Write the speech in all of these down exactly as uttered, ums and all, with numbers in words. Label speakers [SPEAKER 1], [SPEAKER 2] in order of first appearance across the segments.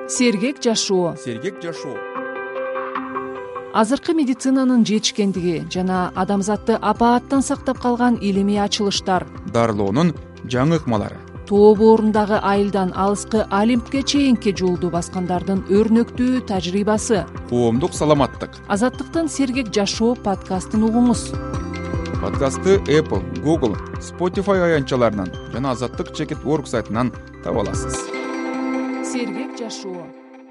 [SPEAKER 1] Сергек жашоо.
[SPEAKER 2] Сергек жашоо.
[SPEAKER 1] Азыркы медицинанын жетишкендиги жана адамзатты апааттан сактап калган илимий ачылыштар,
[SPEAKER 2] дарылоонун жаңы ыкмалары,
[SPEAKER 1] тоо боорундагы айылдан алыскы Олимпке чейинки жолду баскандардын өрнөктүү тажрыйбасы.
[SPEAKER 2] Коомдук саламаттык.
[SPEAKER 1] Азаттыктын Сергек жашоо подкастын угуңуз.
[SPEAKER 2] Подкастты Apple, Google, Spotify аянтчаларынан жана Азаттык чекит точка орг сайтынан таба аласыз.
[SPEAKER 1] Сергек жашоо.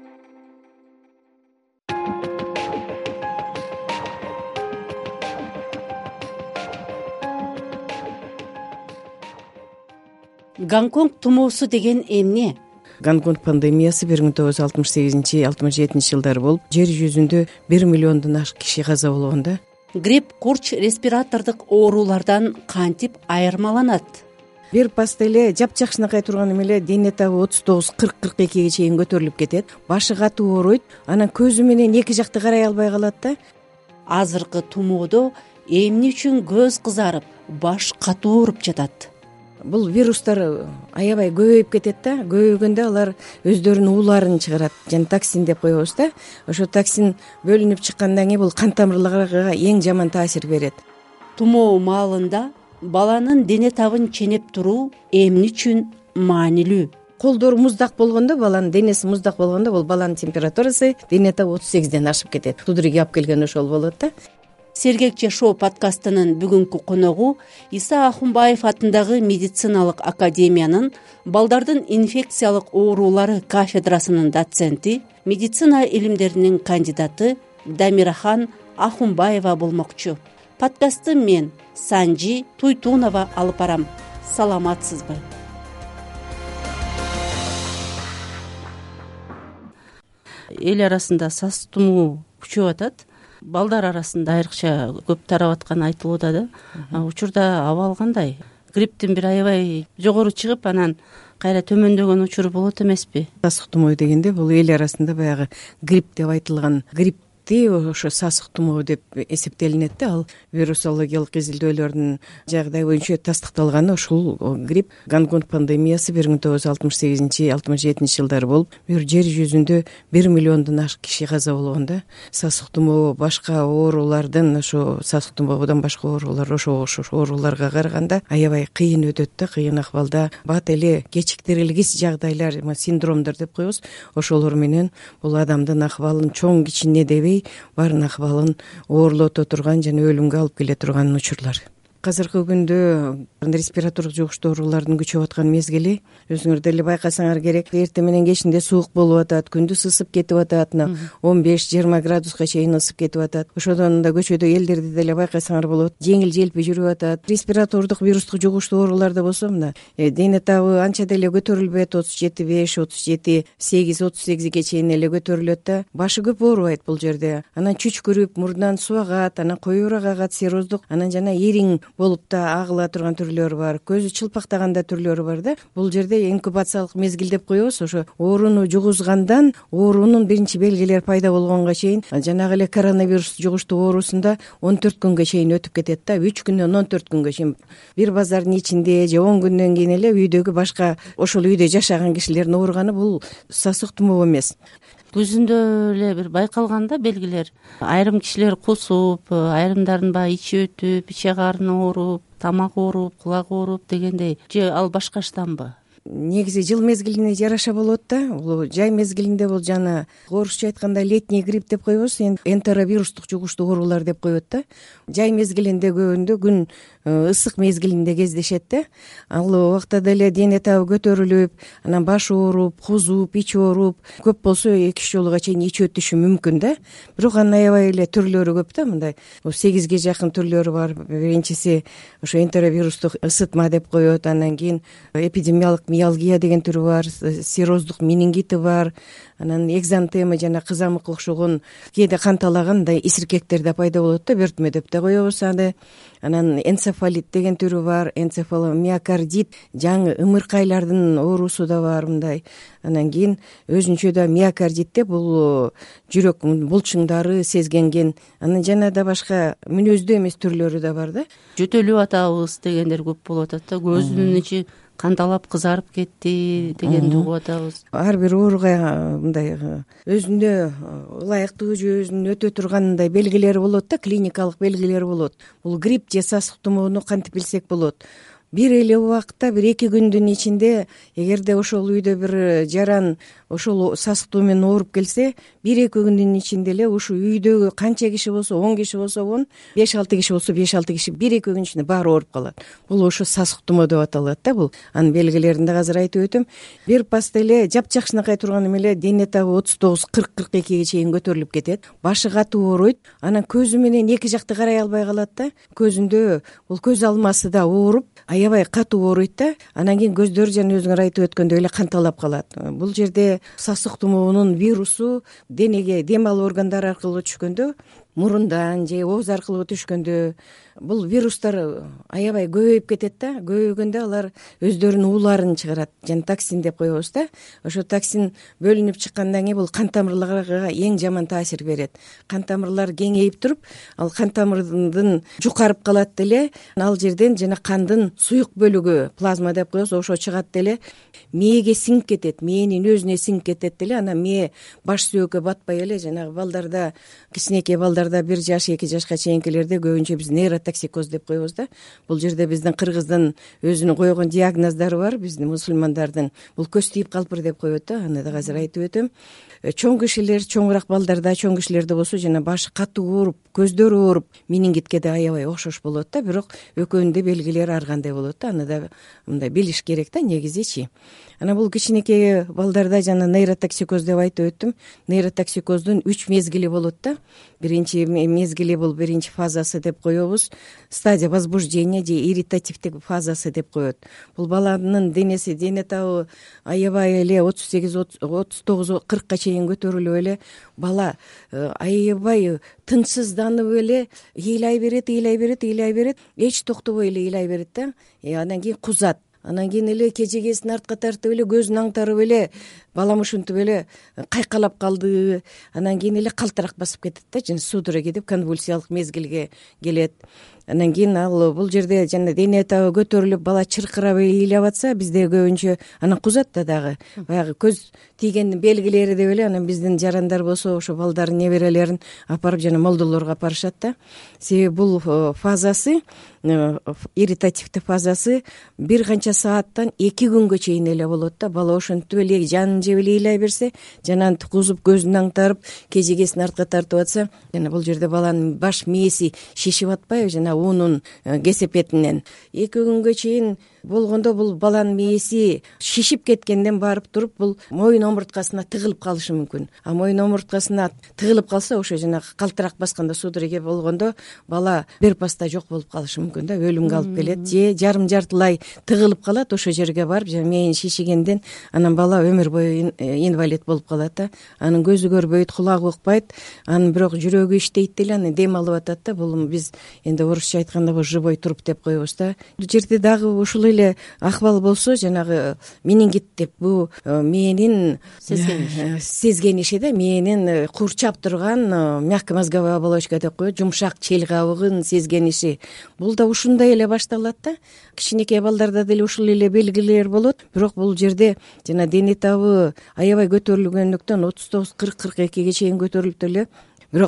[SPEAKER 3] Гонконг тумоосу деген эмне?
[SPEAKER 4] Гонконг пандемиясы бир миң тогуз жүз алтымыш сегизинчи алтымыш жетинчи жылдары болуп, жер жүзүндө бир миллиондон ашык киши каза болгонда.
[SPEAKER 3] Грипп, курч, респиратордук оорулардан кантип айырмаланат?
[SPEAKER 4] Бир паста эле жапжакшынакай турган эмеле дене табы отуз тогуз кырк кырк экиге чейин көтөрүлүп кетет. Башы катуу ооруйт, анан көзү менен эки жакты карай албай калат да.
[SPEAKER 3] Азыркы тумоодо эмне үчүн көз кызарып, баш катуу ооруп жатат?
[SPEAKER 4] Бул вирустар аябай көбөйүп кетет да. Көбөйгөндө алар өздөрүнүн ууларын чыгарат. Жана токсин деп коебуз да. Ошо токсин бөлүнүп чыккандан кийин бул кан тамырларга эң жаман таасир берет.
[SPEAKER 3] Тумоо маалында баланын дене табын ченеп туруу эмне үчүн маанилүү?
[SPEAKER 4] Колдору муздак болгондо, баланын денеси муздак болгондо, бул баланын температурасы дене табы отуз сегизден ашып кетет. Судороги алып келген ошол болот да.
[SPEAKER 3] Сергек жашоо подкастынын бүгүнкү коногу Иса Ахунбаев атындагы медициналык академиянын балдардын инфекциялык оорулары кафедрасынын доценти, медицина илимдеринин кандидаты Дамирахан Ахунбаева болмокчу. Подкастты мен Санжи Туйтунова алып барам. Саламатсызбы? Эл арасында сас тумоо күчөп атат. Балдар арасында айрыкча көп тарап атканы айтылып атат да. Учурда абал кандай? Грипптин бир аябай жогору чыгып, анан кайра төмөндөгөн учуру болот эмеспи?
[SPEAKER 4] Сасык тумоо дегенде бул эл арасында баягы грипп деп айтылган грипп ошо сасык тумоо деп эсептелинет да. Ал вирусологиялык изилдөөлөрдүн жагдай боюнча тастыкталганы ушул грипп. Гонконг пандемиясы бир миң тогуз жүз алтымыш сегизинчи алтымыш жетинчи жылдары болуп, бир жер жүзүндө бир миллиондон ашык киши каза болгонда. Сасык тумоо башка оорулардын, ошо сасык тумоодон башка оорулар, ошо окшош ооруларга караганда аябай кыйын өтөт да, кыйын акыбалда. Бат эле кечиктирилгис жагдайлар, синдромдор деп коебуз. Ошолор менен бул адамдын акыбалын чоң кичине дебей баарын акыбалын оорлото турган жана өлүмгө алып келе турган учурлар. Азыркы күндө респиратордук жугуштуу оорулардын күчөп аткан мезгили. Өзүңөр деле байкасаңар керек. Эртең менен кечинде суук болуп атат, күндүз ысып кетип атат, он беш жыйырма градуска чейин ысып кетип атат. Ошодон да көчөдө элдерди деле байкасаңар болот. Жеңил желпи жүрүп атат. Респиратордук вирустук жугуштуу ооруларда болсо мына дене табы анча деле көтөрүлбөйт. отуз жети беш, отуз жети сегиз, отуз сегизге чейин эле көтөрүлөт да. Башы көп оорубайт бул жерде. Анан чүчкүрүп, мурдунан суу агат, анан коюураак агат, сероздук, анан жана ириң болуп да агыла турган түрлөрү бар. Көзү чылпактаганда түрлөрү бар да. Бул жерде инкубациялык мезгил деп коебуз. Ошо ооруну жугузгандан оорунун биринчи белгилери пайда болгонго чейин, жанагы эле коронавирус жугуштуу оорусунда он төрт күнгө чейин өтүп кетет да. үч күндөн он төрт күнгө чейин. Бир базардын ичинде же он күндөн кийин эле үйдөгү башка ошол үйдө жашаган кишилердин ооруганы бул сасык тумоо эмес.
[SPEAKER 3] Көзүндө эле бир байкалганда белгилер. Айрым кишилер кусуп, айрымдардын баягы ичи өтүп, иче карны ооруп, тамак ооруп, кулак ооруп дегендей. Же ал башка штамбы?
[SPEAKER 4] Негизи жыл мезгилине жараша болот да. Бул жай мезгилинде бул жана орусча айтканда летний грипп деп коебуз, энтеровирустук жугуштуу оорулар деп коет да. Жай мезгилинде көбүндө күн ысык мезгилинде кездешет да. Ал убакта деле дене табы көтөрүлүп, анан баш ооруп, кузуп, ич ооруп, көп болсо эки үч жолуга чейин ич өтүшү мүмкүн да. Бирок анын аябай эле түрлөрү көп да. Мындай сегизге жакын түрлөрү бар. Биринчиси ошо энтеровирустук ысытма деп коет, анан кийин эпидемиялык миалгия деген түрү бар, сероздук менингити бар, анан экзантема жана кызамыкка окшогон кээде канталаган мындай исиркектер да пайда болот да, бөртмө деп да коебуз аны. Анан энцефалит деген түрү бар, энцефаломиокардит, жаңы ымыркайлардын оорусу да бар мындай. Анан кийин өзүнчө да миокардитте бул жүрөк булчуңдары сезгенген, анан жана да башка мүнөздүү эмес түрлөрү да бар да.
[SPEAKER 3] Жөтөлүп атабыз дегендер көп болуп атат да, көзүнүн ичи канталап кызарып кетти дегенди угуп атабыз.
[SPEAKER 4] Ар бир ооруга мындай өзүнө ылайыктуу же өзүн өтө турган мындай белгилери болот да, клиникалык белгилери болот. Бул грипп же сасык тумоону кантип билсек болот? Бир эле убакытта бир эки күндүн ичинде эгерде ошол үйдө бир жаран ошол сасык туу менен ооруп келсе, бир эки күндүн ичинде эле ушу үйдөгү канча киши болсо, он киши болсо он, беш алты киши болсо беш алты киши бир эки күн ичинде баары ооруп калат. Бул ошо сасык тумоо деп аталат да бул. Анын белгилерин да азыр айтып өтөм. Бир паста эле жапжакшынакай турган эле дене табы отуз тогуз кырк кырк экиге чейин көтөрүлүп кетет. Башы катуу ооруйт. Анан көзү менен эки жакты карай албай калат да. Көзүндө бул көз алмасы да ооруп, аябай катуу ооруйт да. Анан кийин көздөрү жана өзүңөр айтып өткөндөй эле канталап калат. Бул жерде сасык тумоонун вирусу денеге дем алуу органдары аркылуу түшкөндө, мурундан же ооз аркылуу түшкөндө бул вирустар аябай көбөйүп кетет да. Көбөйгөндө алар өздөрүнүн ууларын чыгарат, жана токсин деп коебуз да. Ошо токсин бөлүнүп чыккандан кийин бул кан тамырларга эң жаман таасир берет. Кан тамырлар кеңейип туруп, ал кан тамырдын жукарып калат деле, ал жерден жана кандын суюк бөлүгү, плазма деп коебуз, ошо чыгат деле, мээге сиңип кетет, мээнин өзүнө сиңип кетет деле. Анан мээ баш сөөккө батпай эле жанагы балдарда, кичинекей балдарда бир жаш эки жашка чейинкилерде көбүнчө биз нейротоксикоз деп коебуз да. Бул жерде биздин кыргыздын өзүнүн койгон диагноздору бар, биздин мусулмандардын. Бул көз тийип калпыр деп коет да. Аны да азыр айтып өтөм. Чоң кишилер, чоңураак балдарда, чоң кишилерде болсо жана башы катуу ооруп, көздөрү ооруп, менингитке да аябай окшош болот да. Бирок экөөнүн да белгилери ар кандай болот да. Аны да мындай билиш керек да негизичи. Анан бул кичинекей балдарда жана нейротоксикоз деп айтып өттүм. Нейротоксикоздун үч мезгили болот да. Биринчи мезгили бул биринчи фазасы деп коебуз. Стадия возбуждения же ирритативдик фазасы деп коет. Бул баланын денеси, дене табы аябай эле отуз сегиз отуз тогуз кыркка чейин көтөрүлүп эле бала аябай тынчсызданып эле ыйлай берет, ыйлай берет, ыйлай берет, эч токтобой эле ыйлай берет да. Анан кийин кузат. Анан кийин эле кежегесин артка тартып эле көзүн аңтарып эле балам ушинтип эле кайкалап калды. Анан кийин эле калтырак басып кетет да, жана судорога деп конвульсиялык мезгилге келет. Анан кийин ал бул жерде жана дене табы көтөрүлүп бала чыркырап ыйлап атса, бизде көбүнчө анан кузат да дагы. Баягы көз тийгендин белгилери деп эле анан биздин жарандар болсо ошо балдарын, неберелерин апарып жана молдолорго апарышат да. Себеби бул фазасы, ирритативдик фазасы бир канча сааттан эки күнгө чейин эле болот да. Бала ошентип эле жанын жеп эле ыйлай берсе, жана кузуп көзүн аңтарып, кежегесин артка тартып атса, жана бул жерде баланын баш мээси шишип атпайбы, жана унун кесепетинен эки күнгө чейин болгондо бул баланын мээси шишип кеткенден барып туруп бул моюн омурткасына тыгылып калышы мүмкүн. А моюн омурткасына тыгылып калса, ошо жанагы калтырак басканда, судорога болгондо бала бир паста жок болуп калышы мүмкүн да, өлүмгө алып келет. Же жарым жартылай тыгылып калат, ошо жерге барып жана мээнин шишигенден анан бала өмүр бою инвалид болуп калат да. Анын көзү көрбөйт, кулагы укпайт, анын бирок жүрөгү иштейт деле, анан дем алып атат да. Бул биз энди орусча айтканда бул живой труп деп коебуз да. Бул жерде дагы ушул эле акыбал болсо, жанагы менингит деп, бул мээнин сезгениши сезгениши да, мээнин курчап турган мягкомозговая оболочка деп коет, жумшак чел кабыгын сезгениши. Бул да ушундай эле башталат да. Кичинекей балдарда деле ушул эле белгилер болот. Бирок бул жерде жана дене табы аябай көтөрүлгөндүктөн отуз тогуз кырк кырк экиге чейин көтөрүлүп деле. Бирок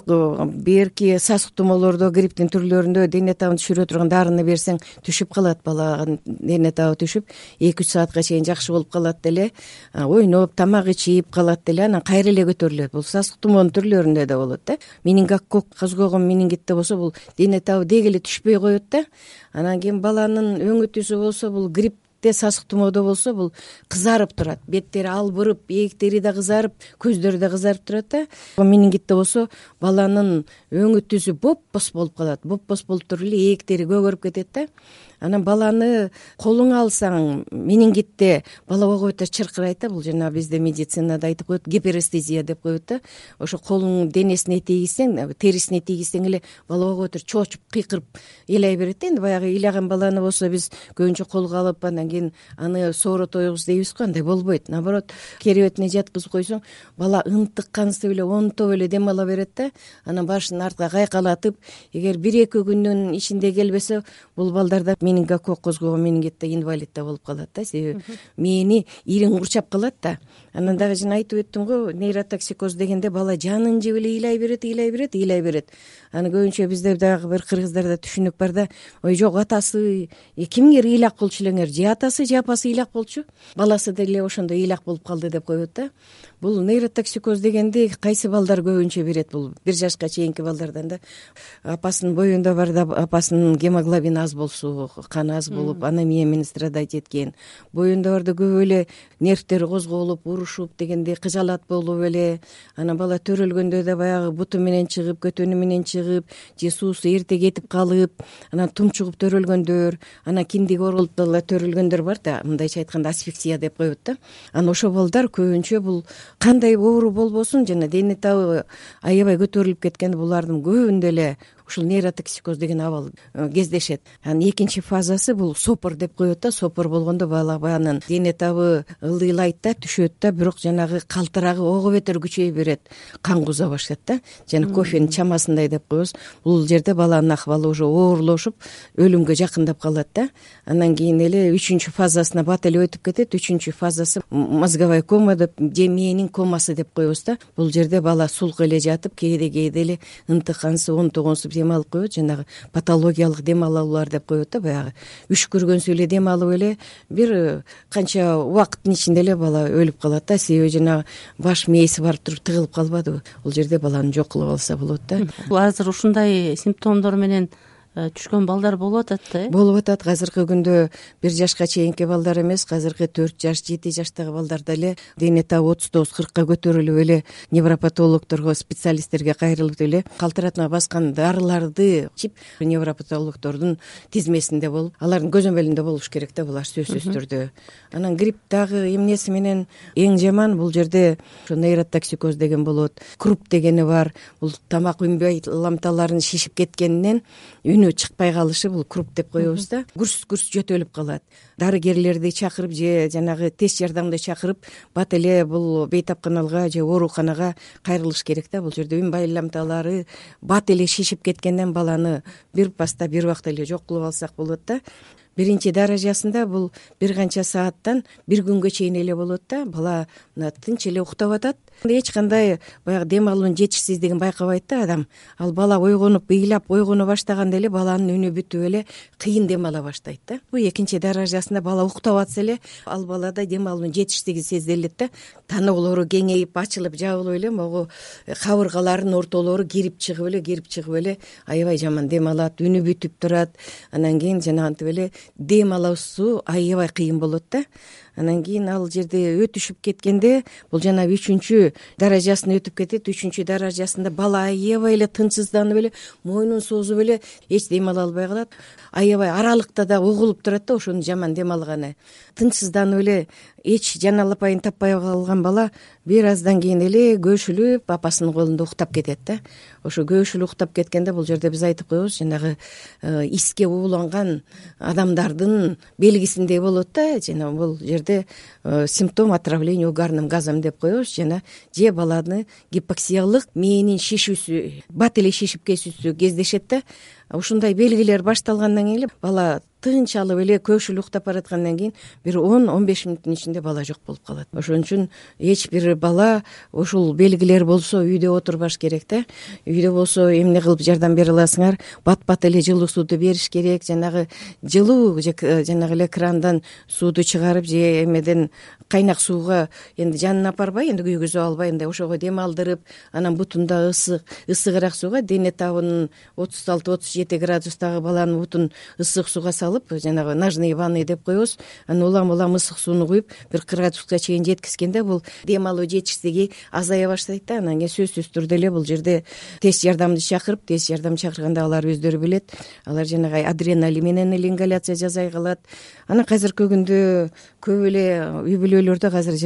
[SPEAKER 4] берки сасык тумоолордо, грипптин түрлөрүндө дене табын түшүрө турган дарыны берсең түшүп калат, баланын дене табы түшүп эки үч саатка чейин жакшы болуп калат деле, ойноп, тамак ичип калат деле, анан кайра эле көтөрүлөт. Бул сасык тумоонун түрлөрүндө да болот да. Менингококк козгогон менингитте болсо бул дене табы деги эле түшпөй коет да. Анан кийин баланын өңү түсү болсо, бул грипп сасык тумоодо болсо бул кызарып турат, беттери албырып, ээктери да кызарып, көздөрү да кызарып турат да. Менингитте болсо баланын өңү түсү боп-боз болуп калат, боп-боз болуп туруп эле ээктери көгөрүп кетет да. Анан баланы колуңа алсаң, менингитте бала койгойто чыркырайт да. Бул жана бизде медицинада айтып коет, гиперестезия деп коет да. Ошо колуң денесине тийгизсең, терисине тийгизсең эле бала койгойто чоочуп, кыйкырып ыйлай берет да. Энди баягы ыйлаган баланы болсо биз көбүнчө колго алып, анан кийин аны соорот ойгуз дейбиз го, андай болбойт. Наоборот, керебетине жаткызып койсоң, бала ынтык кансып эле, онтоп эле дем ала берет да. Анан башын артка кайкалатып, эгер бир эки күндүн ичинде келбесе, бул балдарда менингокок козгогон менингитте инвалид да болуп калат да, себеби мээни ириң курчап калат да. Анан дагы жана айтып өттүм го, нейротоксикоз дегенде бала жанын жеп эле ыйлай берет, ыйлай берет, ыйлай берет. Аны көбүнчө бизде дагы бир кыргыздарда түшүнүк бар да, ой жок атасы кимгер ыйлак болчу элеңер, же атасы же апасы ыйлак болчу, баласы деле ошондой ыйлак болуп калды деп коет да. Бул нейротоксикоз дегенди кайсы балдар көбүнчө берет? Бул бир жашка чейинки балдардан да. Апасынын боюнда бар да, апасынын гемоглобин аз болсо, каны аз болуп, анемия менен страдать эткен. Боюнда бар да көп эле нервтери козголуп, урушуп дегенде кыжалат болуп эле. Анан бала төрөлгөндө да баягы буту менен чыгып, көтөнү менен чыгып, же суусу эрте кетип калып, анан тумчугуп төрөлгөндөр, анан киндиги оролуп дагы төрөлгөндөр бар да, мындайча айтканда асфиксия деп коет да. Анан ошол балдар көбүнчө бул кандай оору болбосун жана дене табы аябай көтөрүлүп кеткенде булардын көбүндө эле ушул нейротоксикоз деген абал кездешет. Анан экинчи фазасы бул сопор деп коет да. Сопор болгондо бала баянын дене табы ылдыйлайт да, түшөт да, бирок жанагы калтырагы ого бетер күчөйө берет, кан куза баштайт да. Жана кофенин чамасындай деп коебуз. Бул жерде баланын акыбалы уже оорлошуп, өлүмгө жакындап калат да. Анан кийин эле үчүнчү фазасына бат эле өтүп кетет. Үчүнчү фазасы мозговая кома деп, же мээнин комасы деп коебуз да. Бул жерде бала сулк эле жатып, кээде кээде эле ынтыкансып, онтогонсуп дем алып коет, жанагы патологиялык дем алуулар деп коет да. Баягы үшкүргөнсү эле дем алып эле бир канча убакыттын ичинде эле бала өлүп калат да. Себеби жанагы баш мээси барып туруп тыгылып калбадыбы. Бул жерде баланы жок кылып алса болот да.
[SPEAKER 3] Азыр ушундай симптомдор менен түшкөн балдар болуп атат да, э?
[SPEAKER 4] Болуп атат. Азыркы күндө бир жашка чейинки балдар эмес, азыркы төрт жаш, жети жаштагы балдарда эле дене табы отуз тогуз кыркка көтөрүлүп эле невропатологдорго, специалисттерге кайрылып эле калтыратма баскан дарыларды ичип невропатологдордун тизмесинде болуп, алардын көзөмөлүндө болуш керек да, булар сөзсүз түрдө. Анан грипп дагы эмнеси менен эң жаман, бул жерде ошо нейротоксикоз деген болот. Круп дегени бар. Бул тамак үнбөй ламталарын шишип кеткенинен үнү чыкпай калышы, бул круп деп коебуз да. Гүрс-гүрс жөтөлүп калат. Дарыгерлерди чакырып же жанагы тез жардамды чакырып, бат эле бул бейтапканалга же ооруканага кайрылыш керек да. Бул жерде үн байламталары бат эле шишип кеткенден баланы бир паста бир убакта эле жок кылып алсак болот да. Биринчи даражасында бул бир канча сааттан бир күнгө чейин эле болот да. Бала тынч эле уктап атат. Эч кандай баягы дем алуунун жетишсиздигин байкабайт да адам. Ал бала ойгонуп, ыйлап ойгоно баштаганда эле баланын үнү бүтүп эле кыйын дем ала баштайт да. Бул экинчи даражасында бала уктап атса эле ал балада дем алуунун жетишсиздиги сезилет да. Таноолору кеңейип, ачылып, жабылып эле могу кабыргаларынын ортолору кирип чыгып эле, кирип чыгып эле аябай жаман дем алат, үнү бүтүп турат. Анан кийин жанагынтип эле дем алуусу аябай кыйын болот да. Анан кийин ал жерде өтүшүп кеткенде бул жана үчүнчү даражасын өтүп кетет. Үчүнчү даражасында бала аябай эле тынчсызданып эле, мойнун созуп эле эч дем ала албай калат. Аябай аралыкта да угулуп турат да, ошонун жаман дем алганы. Тынчсызданып эле эч жан алапайын таппай калган бала бир аздан кийин эле көшүлүп апасынын колунда уктап кетет да. Ошо көшүлүп уктап кеткенде бул жерде биз айтып коебуз, жанагы иске ууланган адамдардын белгисиндей болот да. Жана бул жерде симптом отравления угарным газом деп коебуз. Жана же баланы гипоксиялык мээнин шишүүсү, бат эле шишип кетүүсү кездешет да. Ушундай белгилер башталгандан кийин эле бала тынч алып эле көшүлүп уктап бараткандан кийин бир он он беш мүнөттүн ичинде бала жок болуп калат. Ошон үчүн эч бир бала ушул белгилер болсо үйдө отурбаш керек да. Үйдө болсо эмне кылып жардам бере аласыңар? Бат-бат эле жылуу сууду бериш керек. Жанагы жылуу жанагы эле крандан сууду чыгарып же эмеден кайнак сууга энди жанын апарбай, энди күйгүзүп албай, мындай ошого дем алдырып, анан бутунда ысык, ысыгыраак сууга, дене табынын отуз алты отуз жети градустагы баланын бутун ысык сууга салып, жанагы ножные ванны деп коебуз. Анан улам улам ысык сууну куюп, бир градуска чейин жеткизгенде бул дем алуу жетишсиздиги азая баштайт да. Анан кийин сөзсүз түрдө эле бул жерде тез жардамды чакырып, тез жардам чакырганда алар өздөрү билет. Алар жанагы адреналин менен эле ингаляция жасай калат. Анан азыркы күндө көп эле үй бүлөлөрдө азыр жанагы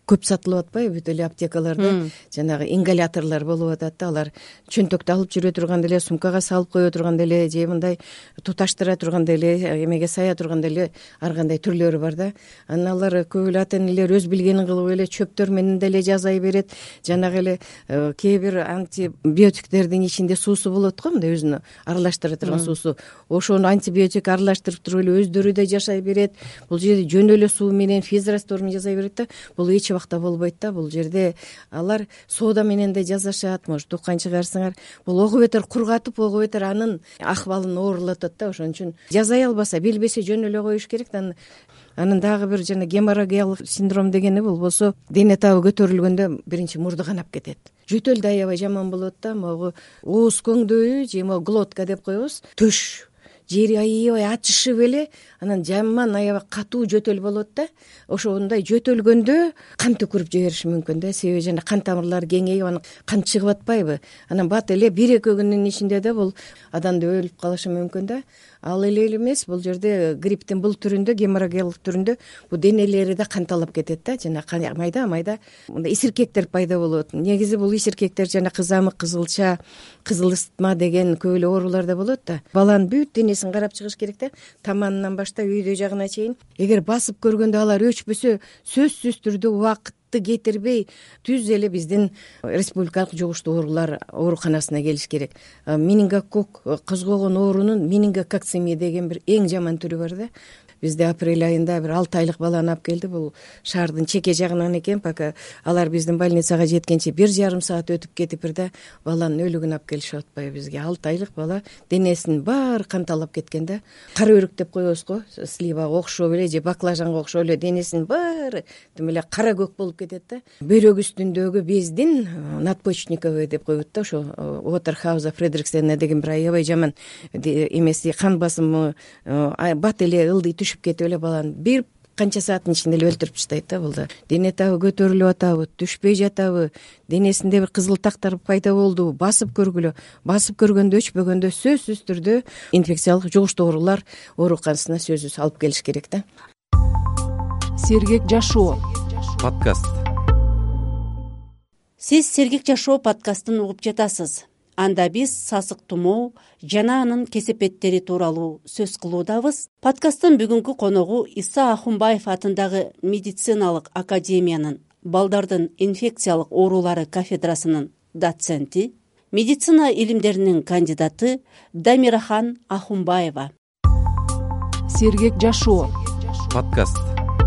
[SPEAKER 4] көп сатылып атпайбы бүт эле аптекаларда жанагы ингаляторлор болуп атат да, алар чөнтөктө алып жүрө турганда эле, сумкага салып кое турганда эле же мындай туташтыра турганда эле, эмеге сая турганда эле ар кандай түрлөрү бар да. Анан алар көп эле ата энелер өз билгенин кылып эле чөптөр менен деле жасай берет. Жанагы эле кээ бир антибиотиктердин ичинде суусу болот го, мындай өзүнө аралаштыра турган суусу. Ошону антибиотик аралаштырып туруп эле өздөрү да жашай берет. Бул жерде жөн эле суу менен физрастворун жасай берет да. Бул эч убакта болбойт да. Бул жерде алар сода менен да жасашат, может уккан чыгарсыңар. Бул ого бетер кургатып, ого бетер анын акыбалын оорулатат да. Ошон үчүн жасай албаса, билбесе жөн эле коюш керек да. Анын дагы бир жана геморрагиялык синдром дегени болбосо, дене табы көтөрүлгөндө биринчи мурду канап кетет. Жөтөл да аябай жаман болот да. Могу ооз көңдөйү же могу глотка деп коебуз. Төш жери аябай ачышып эле, анан жаман аябай катуу жөтөл болот да. Ошондой жөтөлгөндө кан төкүрүп жибериши мүмкүн да. Себеби жана кан тамырлары кеңейип, анан кан чыгып атпайбы. Анан бат эле бир эки күндүн ичинде да бул адамды өлүп калышы мүмкүн да. Ал эле эмес, бул жерде грипптин бул түрүндө, геморрагиялык түрүндө бул денелери да канталап кетет да. Жана майда майда мындай исиркектер пайда болот. Негизи бул исиркектер жана кызамык, кызылча, кызыл ысытма деген көп эле оорулар да болот да. Баланын бүт денесин карап чыгыш керек да. Таманынан баштап үйдө жагына чейин. Эгер басып көргөндө алар өчпөсө, сөзсүз түрдө убакыт кетирбей түз эле биздин республикалык жугуштуу оорулар ооруканасына келиш керек. Менингококк козгогон оорунун менингококцемия деген бир эң жаман түрү бар да. Бизде апрель айында бир алты айлык баланы алып келди. Бул шаардын чеке жагынан экен, пока алар биздин больницага жеткенче бир жарым саат өтүп кетиптир да, баланын өлүгүн алып келишип атпайбы бизге. алты айлык бала, денесинин баары канталап кеткен да. Кара өрүк деп коебуз го, сливага окшоп эле же баклажанга окшоп эле денесинин баары тим эле кара көк болуп кетет да. Бөйрөк үстүндөгү бездин надпочечниковый деп коет да, ошо Уотерхауза Фредриксена деген бир аябай жаман эмеси, кан басымы бат эле ылдый түшүп кетип эле баланы бир канча сааттын ичинде эле өлтүрүп таштайт да. Булда дене табы көтөрүлүп атабы, түшпөй жатабы, денесинде бир кызыл тактар пайда болдубу, басып көргүлө. Басып көргөндө, өчпөгөндө сөзсүз түрдө инфекциялык жугуштуу оорулар ооруканасына сөзсүз алып келиш керек да.
[SPEAKER 1] Сергек жашоо
[SPEAKER 2] подкаст.
[SPEAKER 3] Сиз Сергек жашоо подкастын угуп жатасыз. Анда биз сасык тумоо жана анын кесепеттери тууралуу сөз кылуудабыз. Подкасттын бүгүнкү коногу Иса Ахунбаев атындагы медициналык академиянын балдардын инфекциялык оорулары кафедрасынын доценти, медицина илимдеринин кандидаты Дамирахан Ахунбаева.
[SPEAKER 1] Сергек жашоо
[SPEAKER 2] подкаст.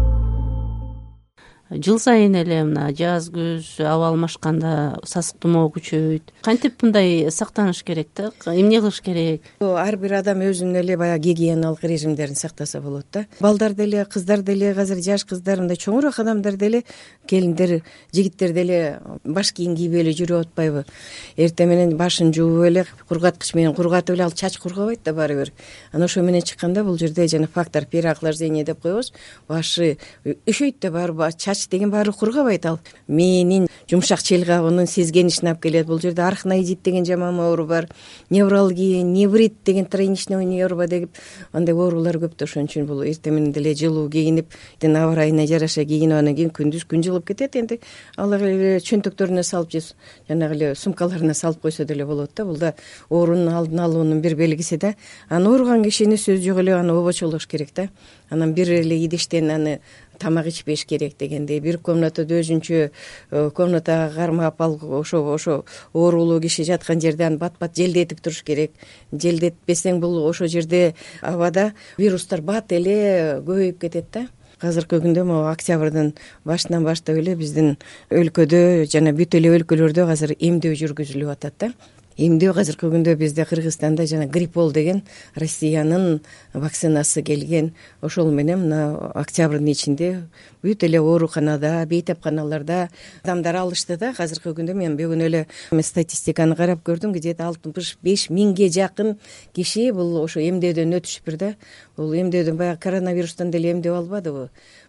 [SPEAKER 3] Жыл сайын эле мына жаз, күз аба алмашканда сасык тумоо күчөйт. Кантип мындай сактаныш керек да? Эмне кылыш керек?
[SPEAKER 4] Ар бир адам өзүнүн эле баягы гигиеналык режимдерин сактаса болот да. Балдар деле, кыздар деле, азыр жаш кыздар, мындай чоңураак адамдар деле, келиндер, жигиттер деле баш кийим кийбей эле жүрүп атпайбы? Эртең менен башын жууп эле, кургаткыч менен кургатып эле, ал чач кургабайт да баары бир. Анан ошо менен чыкканда бул жерде жана фактор переохлаждения деп коебуз. Башы өшөйт да баары, чач деген баары кургабайт, ал мээнин жумшак челгабынын сезгенишин алып келет. Бул жерде арахноидит деген жаман оору бар, невралгия, неврит деген тройничный нерва деп андай оорулар көп да. Ошон үчүн бул эртең менен деле жылуу кийинип, аба ырайына жараша кийинип, анан кийин күндүз күн жылып кетет. Энди алар эле чөнтөктөрүнө салып же жанагы эле сумкаларына салып койсо деле болот да. Бул да оорунун алдын алуунун бир белгиси да. Анан ооруган кишини сөз жок эле аны обочолош керек да. Анан бир эле идиштен аны тамак ичпеш керек дегендей, бир комнатада өзүнчө комнатага кармап, ал ошо ошо оорулуу киши жаткан жерде аны бат-бат желдетип туруш керек. Желдетпесең бул ошо жерде абада вирустар бат эле көбөйүп кетет да. Азыркы күндө могу октябрдын башынан баштап эле биздин өлкөдө жана бүт эле өлкөлөрдө азыр эмдөө жүргүзүлүп атат да. Эмдөө азыркы күндө бизде Кыргызстанда жана Гриппол деген Россиянын вакцинасы келген. Ошол менен мына октябрдын ичинде бүт эле ооруканада, бейтапканаларда адамдар алышты да. Азыркы күндө мен бүгүн эле статистиканы карап көрдүм, где-то алтымыш беш миңге жакын киши бул ошо эмдөөдөн өтүшүптүр да. Бул эмдөөдөн баягы коронавирустан деле эмдеп албадыбы?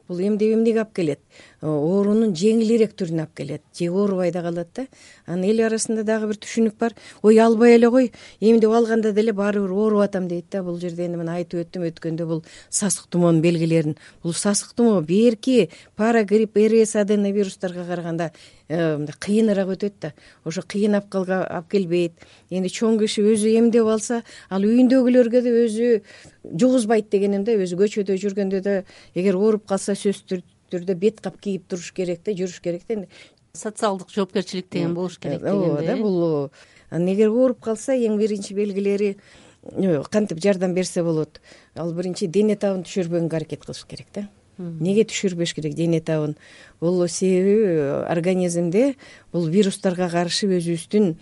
[SPEAKER 4] бул эмдеп эмнеге алып келет, оорунун жеңилирээк түрүнө алып келет же оорубай да калат да. Анан эл арасында дагы бир түшүнүк бар, ой албай эле кой, эмдеп алганда деле баары бир ооруп атам дейт да. Бул жерде эми мына айтып өттүм өткөндө, бул сасык тумоонун белгилерин. Бул сасык тумоо берки парагрипп, РС аденовирустарга караганда мындай кыйыныраак өтөт да. Ошо кыйын абкалга алып келбейт. Эми чоң киши өзү эмдеп алса, ал үйүндөгүлөргө да өзү жугузбайт дегеним да. Өзү көчөдө жүргөндө да эгер ооруп калса сөзсүз түрдө бет кап кийип туруш керек да, жүрүш керек да.
[SPEAKER 3] Социалдык жоопкерчилик деген болуш керек дегенде.
[SPEAKER 4] Ооба да, бул анан эгер ооруп калса эң биринчи белгилери кантип жардам берсе болот. Ал биринчи дене табын түшүрбөгөнгө аракет кылыш керек да. Неге түшүрбөш керек дене табын? Бул себеби организмде бул вирустарга каршы өзүбүздүн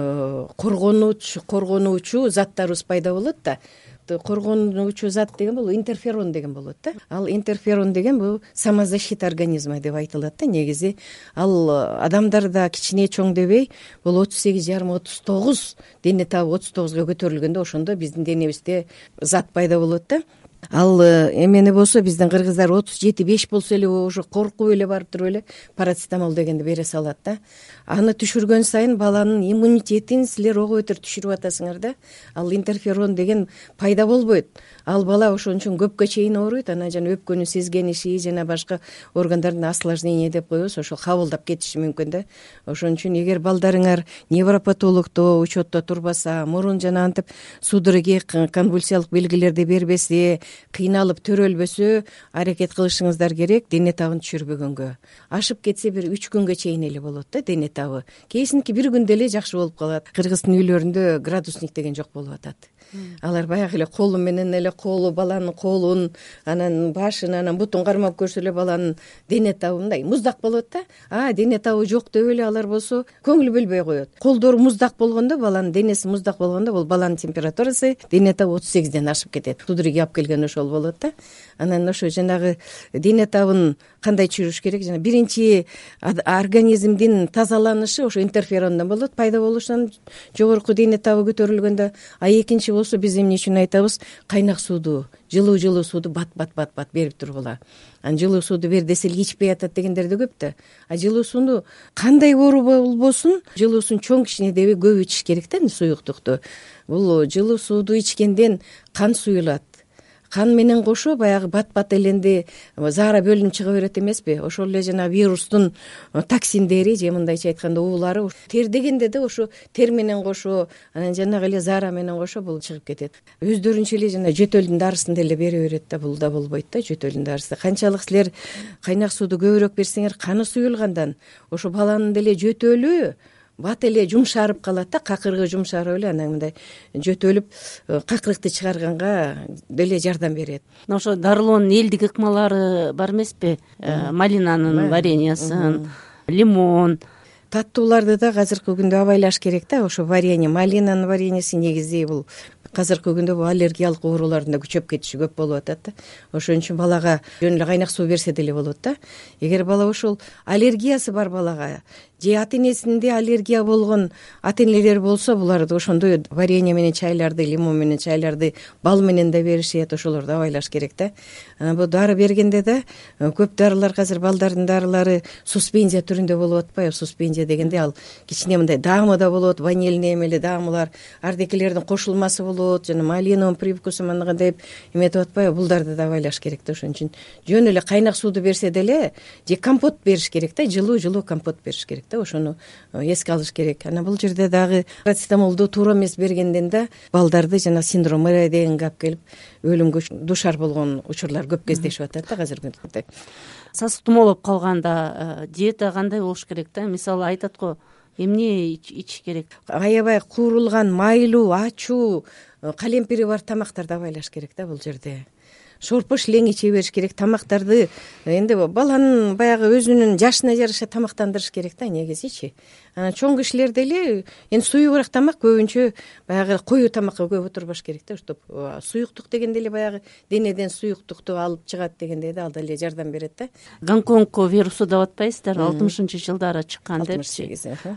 [SPEAKER 4] коргонуучу коргонуучу заттарыбыз пайда болот да. Коргонуучу зат деген бул интерферон деген болот да. Ал интерферон деген бул самозащита организма деп айтылат да. Негизи ал адамдарда кичине чоң дебей, бул отуз сегиз жарым отуз тогуз, дене табы отуз тогузга көтөрүлгөндө ошондо биздин денебизде зат пайда болот да. Ал эмени болсо биздин кыргыздар отуз жети беш болсо эле ошо коркуп эле барып туруп эле парацетамол дегенди бере салат да. Аны түшүргөн сайын баланын иммунитетин силер ого бетер түшүрүп атасыңар да. Ал интерферон деген пайда болбойт. Ал бала ошон үчүн көпкө чейин ооруйт. Анан жана өпкөнүн сезгениши жана башка органдардын осложнение деп коебуз, ошол кабылдап кетиши мүмкүн да. Ошон үчүн эгер балдарыңар невропатологдо учетто турбаса, мурун жана антип судороги конвульсиялык белгилерди бербесе, кыйналып төрөлбөсө, аракет кылышыңыздар керек дене табын түшүрбөгөнгө. Ашып кетсе бир үч күнгө чейин эле болот да дене табы. Кээсинки бир күндө эле жакшы болуп калат. Кыргыздын үйлөрүндө градусник деген жок болуп атат. Алар баягы эле колу менен эле колу баланын колун, анан башын, анан бутун кармап көрсө эле баланын дене табы мындай муздак болот да. А дене табы жок деп эле алар болсо көңүл бөлбөй коет. Колдору муздак болгондо, баланын денеси муздак болгондо, бул баланын температурасы дене табы отуз сегизден ашып кетет. Судороги алып келген ошол болот да. Анан ошо жанагы дене табын кандай түшүрүш керек? Жана биринчи организмдин тазаланышы ошо интерферондон болот, пайда болушунан жогорку дене табы көтөрүлгөндө. А экинчи болсо биз эмне үчүн айтабыз? Кайнак сууду, жылуу жылуу сууду бат бат бат бат берип тургула. Анан жылуу сууду бер десе эле ичпей атат дегендер да көп да. А жылуу сууну кандай оору болбосун, жылуу суун чоң кичине дебей көп ичиш керек да, суюктукту. Бул жылуу сууду ичкенден кан суюлат. Кан менен кошо баягы бат-бат эленди заара бөлүнүп чыга берет эмеспи? Ошол эле жана вирустун токсиндери же мындайча айтканда уулары тер дегенде да ошо тер менен кошо, анан жанагы эле заара менен кошо бул чыгып кетет. Өздөрүнчө эле жана жөтөлдүн дарысын деле бере берет да, бул да болбойт да, жөтөлдүн дарысы. Канчалык силер кайнак сууду көбүрөөк берсеңер, каны суюлгандан ошо баланын деле жөтөлү бат эле жумшарып калат да, какырыгы жумшарып эле анан мындай жөтөлүп какырыкты чыгарганга деле жардам берет.
[SPEAKER 3] Ошо дарылоонун элдик ыкмалары бар эмеспи? Малинанын вареньясын, лимон.
[SPEAKER 4] Таттууларды да азыркы күндө абайлаш керек да. Ошо варенье, малинанын вареньеси негизи бул азыркы күндө бул аллергиялык оорулардын да күчөп кетиши көп болуп атат да. Ошон үчүн балага жөн эле кайнак суу берсе деле болот да. Эгер бала ошол аллергиясы бар балага же ата энесинде аллергия болгон ата энелер болсо, буларды ошондой варенье менен чайларды, лимон менен чайларды бал менен да беришет, ошолорду абайлаш керек да. Бул дары бергенде да көп дарылар, азыр балдардын дарылары суспензия түрүндө болуп атпайбы? Суспензия дегенде ал кичине мындай даамы да болот, ванильный эмеле даамылар, ардекелердин кошулмасы болот, жана малиновый привкусу мындай деп эметип атпайбы? Булдарды да абайлаш керек да. Ошон үчүн жөн эле кайнак сууду берсе деле же компот бериш керек да, жылуу-жылуу компот бериш керек. Ошону эске алыш керек. Анан бул жерде дагы парацетамолду туура эмес бергенден да балдарды жана синдром дегенге алып келип өлүмгө душар болгон учурлар көп кездешип атат да азыркы күндө.
[SPEAKER 3] Сасык тумоо болуп калганда диета кандай болуш керек да? Мисалы айтат го, эмне ичиш керек?
[SPEAKER 4] Аябай куурулган, майлуу, ачуу, калемпири бар тамактарды абайлаш керек да бул жерде. Шорпо шилең иче бериш керек. Тамактарды энди баланын баягы өзүнүн жашына жараша тамактандырыш керек да негизичи. Анан чоң кишилер деле эми суюгураак тамак көбүнчө баягы коюу тамакка көп отурбаш керек да. Чтоб суюктук дегенде эле баягы денеден суюктукту алып чыгат дегенде да, ал деле жардам берет да.
[SPEAKER 3] Гонконг вирусу деп атпайсыздарбы? алтымышынчы жылдары чыккан депчи.
[SPEAKER 4] алтымыш сегиз.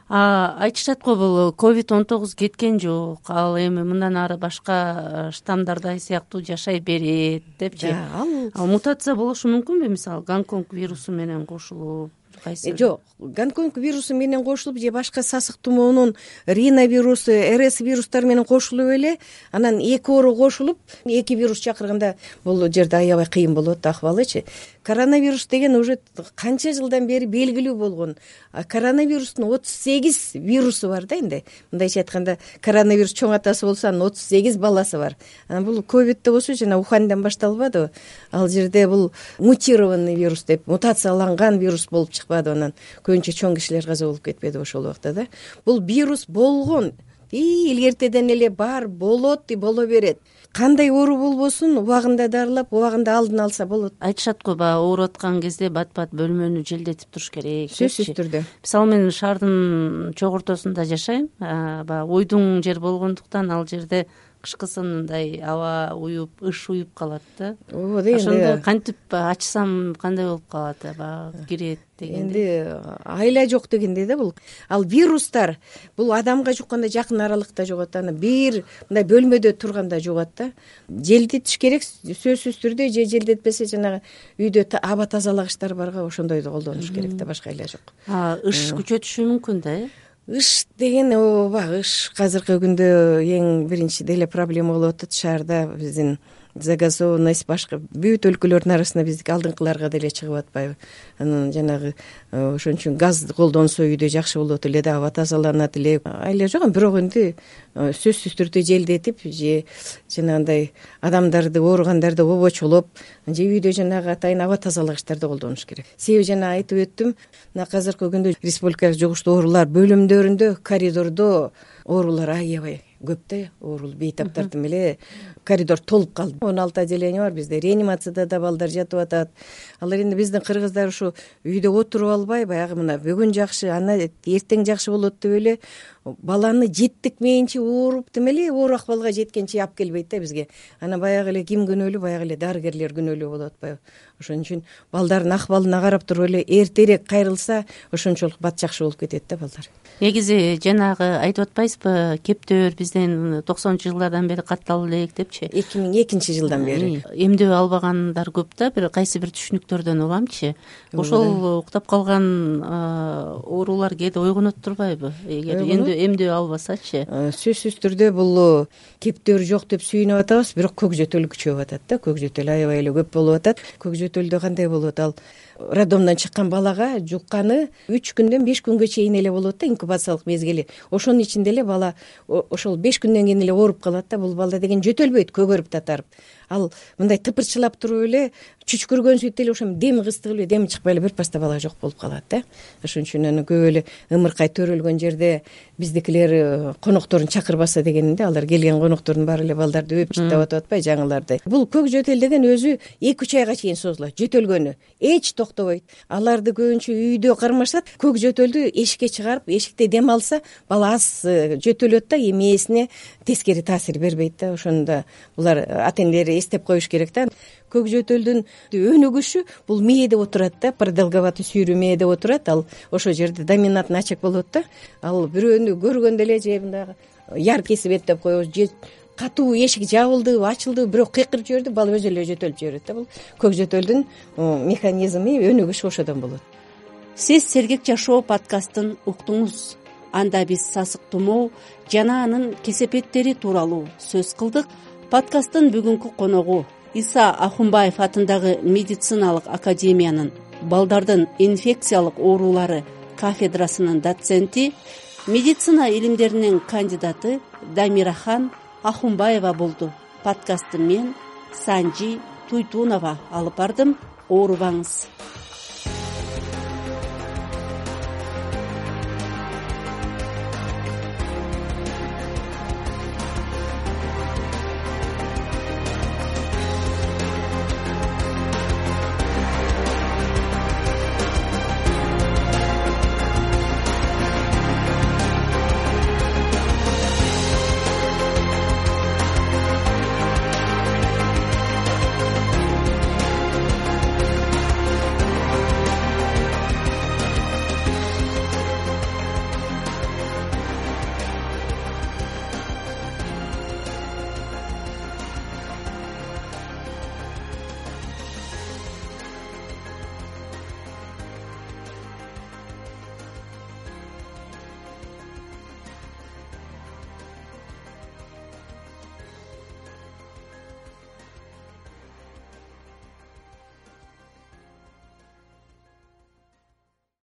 [SPEAKER 3] А айтышат го бул ковид он тогуз кеткен жок. Ал эми мындан ары башка штаммдардай сыяктуу жашай берет. кирет депчи.
[SPEAKER 4] ал
[SPEAKER 3] ал мутация болушу мүмкүнбү, мисалы Гонконг вирусу менен кошулуп?
[SPEAKER 4] Жок, Гонконг вирусу менен кошулуп же башка сасык тумоонун риновирусу, РС вирустары менен кошулуп эле анан эки оору кошулуп эки вирус чакырганда бул жерде аябай кыйын болот акыбалычы. Коронавирус деген уже канча жылдан бери белгилүү болгон. Коронавирустун отуз сегиз вирусу бар да энди. Мындайча айтканда, коронавирус чоң атасы болсо анын отуз сегиз баласы бар. Анан бул ковидте болсо жана Уханьдан башталбадыбы? Ал жерде бул мутированный вирус деп, мутацияланган вирус болуп чыкпады, анан көбүнчө чоң кишилер каза болуп кетпеди ошол убакта да. Бул вирус болгон. И илгертеден эле бар, болот и боло берет. Кандай оору болбосун, убагында дарылап, убагында алдын алса болот.
[SPEAKER 3] Айтышат го, баягы ооруп аткан кезде бат-бат бөлмөнү желдетип туруш керек.
[SPEAKER 4] Сөзсүз түрдө.
[SPEAKER 3] Мисалы мен шаардын чок ортосунда жашайм. Баягы ойдуң жер болгондуктан ал жерде кышкысын мындай аба уюп, ыш уюп калат да. Ошондо кантип ачсам кандай болуп калат, баягы кирет дегенде.
[SPEAKER 4] Энди айла жок дегендей да бул. Ал вирустар бул адамга жукканда жакын аралыкта жугат, аны бир мындай бөлмөдө турганда жугат да. Желдетиш керек сөзсүз түрдө, же желдетпесе жанагы үйдө аба тазалагычтар барга ошондойду колдонуш керек да, башка айла жок.
[SPEAKER 3] А ыш күчөтүшү мүмкүн да, э?
[SPEAKER 4] Ыш деген ооба, ыш азыркы күндө эң биринчи деле проблема болуп атат шаарда. Биздин загазованность башка бүт өлкөлөрдүн арасында биздики алдыңкыларга деле чыгып атпайбы. Анан жанагы ошон үчүн газ колдонсо үйдө жакшы болот эле да, аба тазаланат эле. Айла жок, бирок энди сөзсүз түрдө желдетип же жанагындай адамдарды, ооругандарды обочолоп, же үйдө жанагы атайын аба тазалагычтарды колдонуш керек. Себеби жана айтып өттүм, мына азыркы күндө республикалык жугуштуу оорулар бөлүмдөрүндө, коридордо оорулар аябай көп да, оорул бейтаптардын эле коридор толуп калды. он алты отделение бар бизде, реанимацияда да балдар жатып атат. Алар энди биздин кыргыздар ушу үйдө отуруп албай, баягы мына бүгүн жакшы, ана эртең жакшы болот деп эле баланы жеттик мейинчи ооруп демели оор акыбалга жеткенче алып келбейт да бизге. Анан баягы эле ким күнөөлүү, баягы эле дарыгерлер күнөөлүү болуп атпайбы. Ошон үчүн балдардын акыбалына карап туруп эле эртерээк кайрылса, ошончолук бат жакшы болуп кетет да балдар.
[SPEAKER 3] Негизи жанагы айтып атпайсызбы, кептөөр бизден токсонунчу жылдардан бери катталып элек депчи.
[SPEAKER 4] эки миң экинчи жылдан бери.
[SPEAKER 3] Эмдөө албагандар көп да, бир кайсы бир түшүнүктөрдөн уламчы. Ошол уктап калган оорулар кээде ойгонот турбайбы? Эгер эмдөө албасачы?
[SPEAKER 4] Сөзсүз түрдө бул кептөөр жок деп сүйүнүп атабыз, бирок көкжөтөл күчөп атат да. Көкжөтөл аябай эле көп болуп атат. Көкжөтөлдө кандай болот? Ал роддомдон чыккан балага жукканы үч күндөн беш күнгө чейин эле болот да, инкубациялык мезгили. Ошонун ичинде эле бала ошол беш күндөн кийин эле ооруп калат да. Бул бала деген жөтөлбөйт, көгөрүп татарып. Ал мындай тыпырчылап туруп эле чүчкүргөн сүт эле ошо дем кыстыгып эле дем чыкпай эле бир паста бала жок болуп калат да. Ошон үчүн аны көп эле ымыркай төрөлгөн жерде биздикилер конокторун чакырбаса дегенинде, алар келген коноктордун баары эле балдарды өп чыттап атып атпай жаңыларды. Бул көк жөтөл деген өзү эки үч айга чейин созулат, жөтөлгөнү эч токтобойт. Аларды көбүнчө үйдө кармашат, көк жөтөлдү эшикке чыгарып, эшикте дем алса, бала аз жөтөлөт да, эмесине тескери таасир бербейт да. Ошондо булар ата-энелер эстеп коюш керек да. Көк жөтөлдүн өнүгүшү бул мээде отурат да, продолговатый сүйрүү мээде отурат. Ал ошол жерде доминантный очаг болот да. Ал бирөөнү көргөндө эле же мындай яр кесип эттеп коебуз, же катуу эшик жабылды, ачылды, бирок кыйкырып жиберди, бала өзү эле жөтөлүп жиберет да. Бул көк жөтөлдүн механизми, өнүгүшү ошодон болот.
[SPEAKER 3] Сиз Сергек жашоо подкастын уктуңуз. Анда биз сасык тумоо жана анын кесепеттери тууралуу сөз кылдык. Подкасттын бүгүнкү коногу Иса Ахунбаев атындагы медициналык академиянын балдардын инфекциялык оорулары кафедрасынын доценти, медицина илимдеринин кандидаты Дамирахан Ахунбаева болду. Подкастты мен Санжи Туйтунова алып бардым. Оорубаңыз.